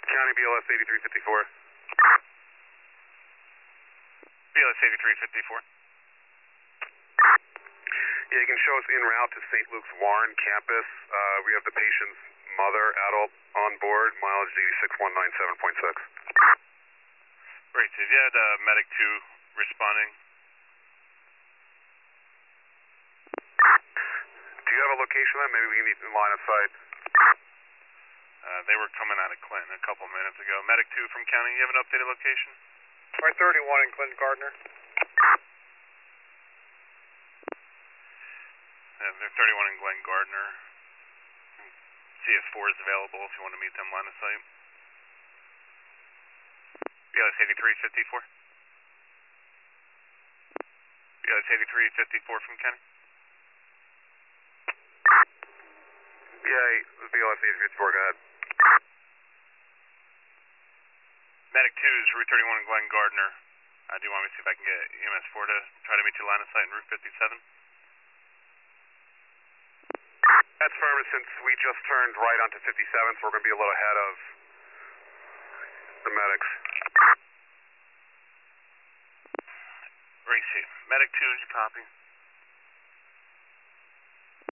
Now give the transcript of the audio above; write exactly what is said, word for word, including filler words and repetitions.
County B L S eighty-three fifty-four. B L S eighty-three fifty-four. Yeah, you can show us en route to Saint Luke's Warren campus. Uh, we have the patient's mother, adult, on board, mileage eighty-six one nine seven point six. Great, so you had uh, Medic two responding. Do you have a location of that? Maybe we can need in line of sight. Uh, they were coming out of Clinton a couple minutes ago. Medic two from County, you have an updated location? Right thirty-one in Clinton Gardner. Uh, they're thirty-one in Glen Gardner. C S four is available if you want to meet them line of sight. B L S eighty-three fifty-four. B L S eighty-three fifty-four from County. Yeah, B L S eighty-three fifty-four, go ahead. Medic two is Route thirty-one in Glen Gardner. Uh, do you want me to see if I can get E M S four to try to meet you line of sight in Route fifty-seven? That's firm, since we just turned right onto fifty-seven, so we're going to be a little ahead of the medics. Racy. Medic two, did you copy?